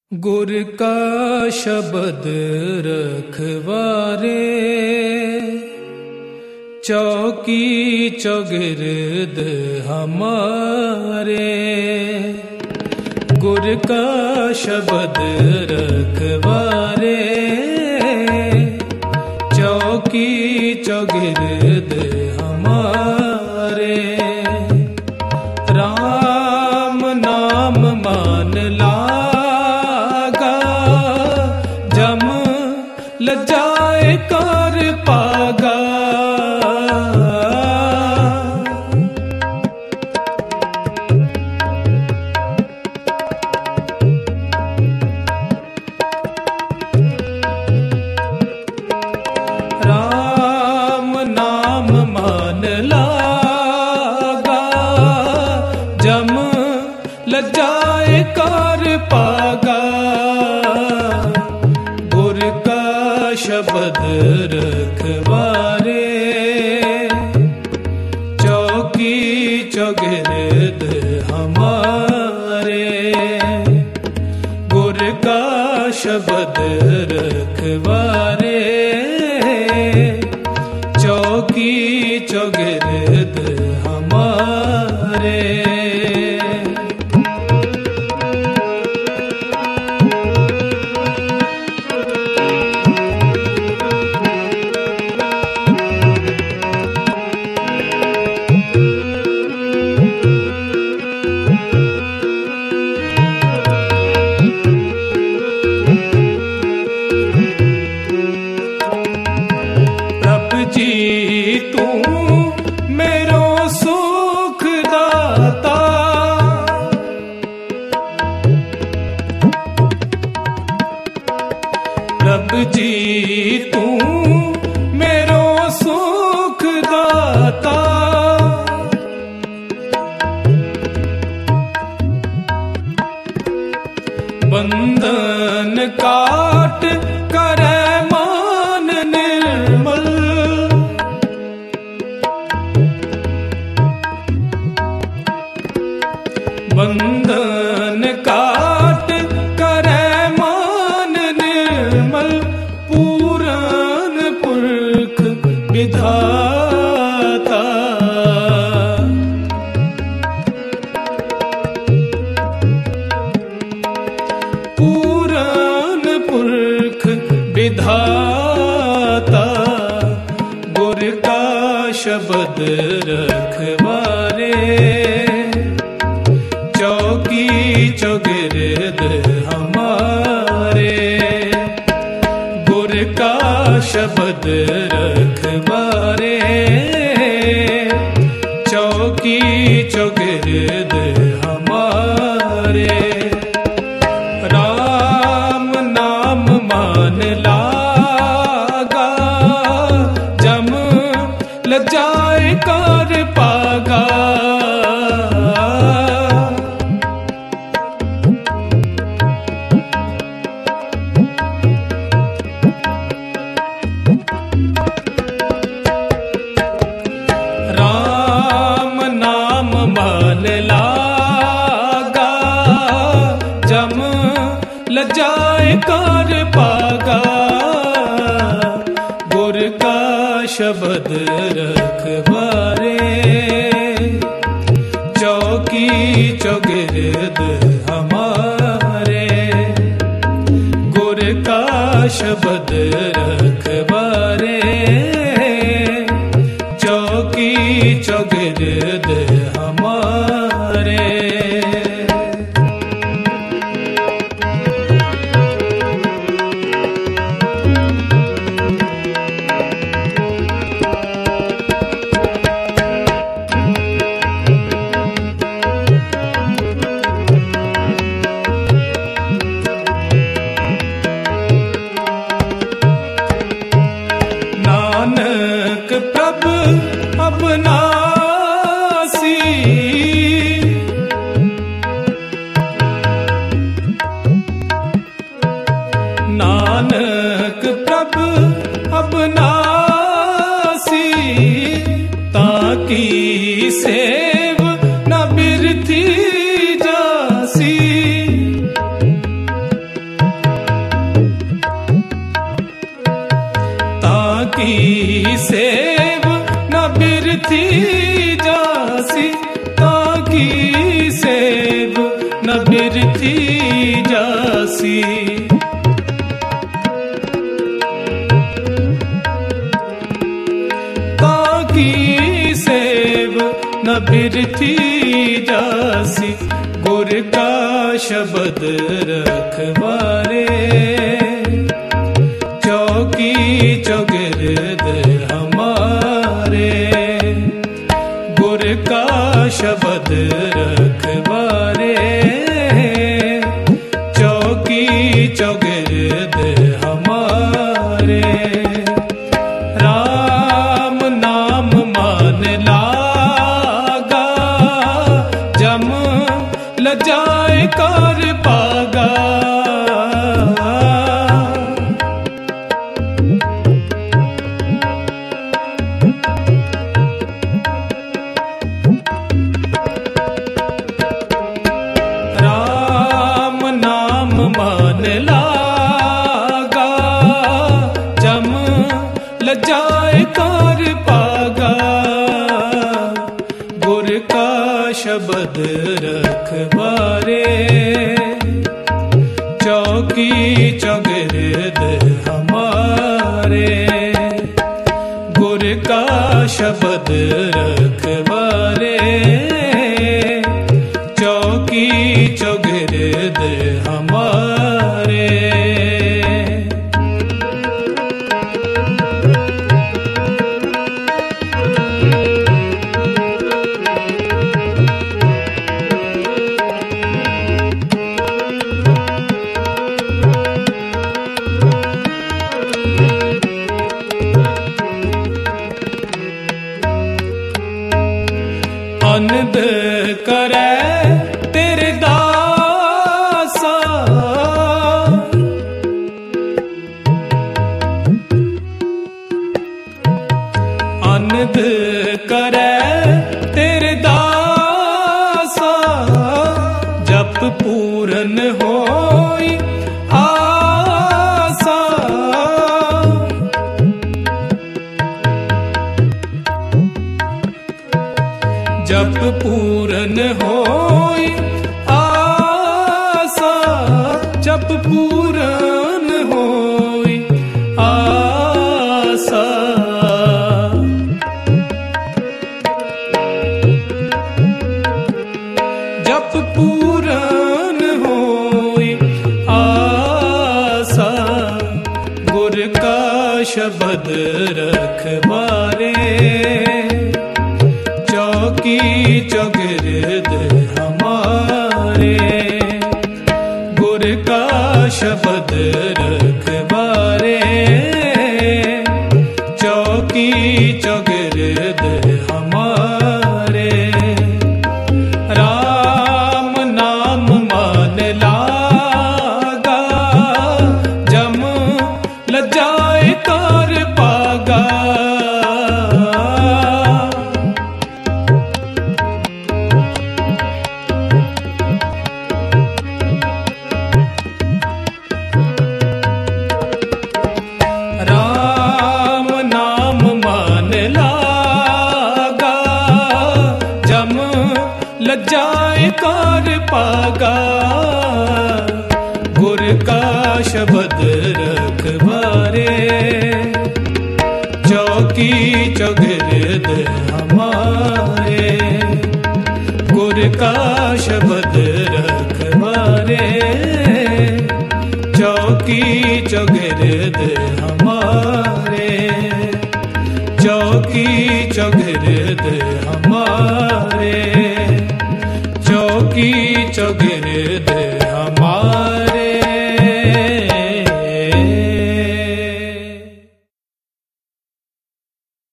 गुर का शब्द रखवारे, चौकी चौगिर्द हमारे। गुर का शब्द रखवारे, चौकी चौगिर्द हमारे। राम नाम मान लागा, जम लजाए कर पागा। राम नाम मान लागा, जम लजाए कर पागा। गुर का शब्द रखवारे, चौकी चौगिर्द हमारे। गुर का शब्द रखवारे, चौकी चौगिर्द हमारे। जी तू मेरो सुख दाता, रब जी तू मेरो सुख दाता। बंधन काट करे मान निर्मल, बंधन काट करे मान निर्मल। पूरन पुरख विधाता, पूरन पुरख विधाता। गुर का शब्द रखवारे, चौकी चौगिर्द हमारे। गुर का शब्द रखवारे, चौकी चौगिर्द हमारे। राम नाम मान लागा, जम लजाए कर पागा। राम नाम मान लागा, जम लजाए कर पागा। गुर का शब्द रखवारे, चौकी चौगिर्द हमारे। गुर का शब्द रखवारे, चौकी चौगिर्द हमारे। सेव न बिरथी जासी, ताकी सेव न बिरथी जासी। ताकी सेव न बिरथी जासी, गुर का शब्द रखवारे। चौकी चौगिर्द हमारे, गुर का शब्द रखवारे। चौकी चौगिर्द हमारे, राम नाम मान लागा, जम लजाए कर पागा। राम नाम मान लागा, जम लजाए कर पागा। गुर का शब्द रखवारे, चौकी चौगिर्द हमारे। गुर का शब्द रखवारे, चौकी चौगिर्द हमारे। अनद करे तेरे दासा, अनद करे तेरे दासा। जप पूरन होई आसा, जप पूरन होई आसा। जप पूरन होई आसा, जप पूरन होई आसा। गुर का शब्द रखवारे, चौकी चौगिर्द हमारे। गुर का शब्द रखवारे, चौकी चौगिर्द हमारे। राम नाम मान लागा, जम लजाए कर पागा। राम नाम मान लागा, जम लजाए कर पागा। गुर का शब्द रखवारे, चौकी चौगिर्द हमारे। गुर का शब्द रखवारे, चौकी चौगिर्द हमारे। चौकी चौगिर्द हमारे, चौकी चौगिर्द हमारे।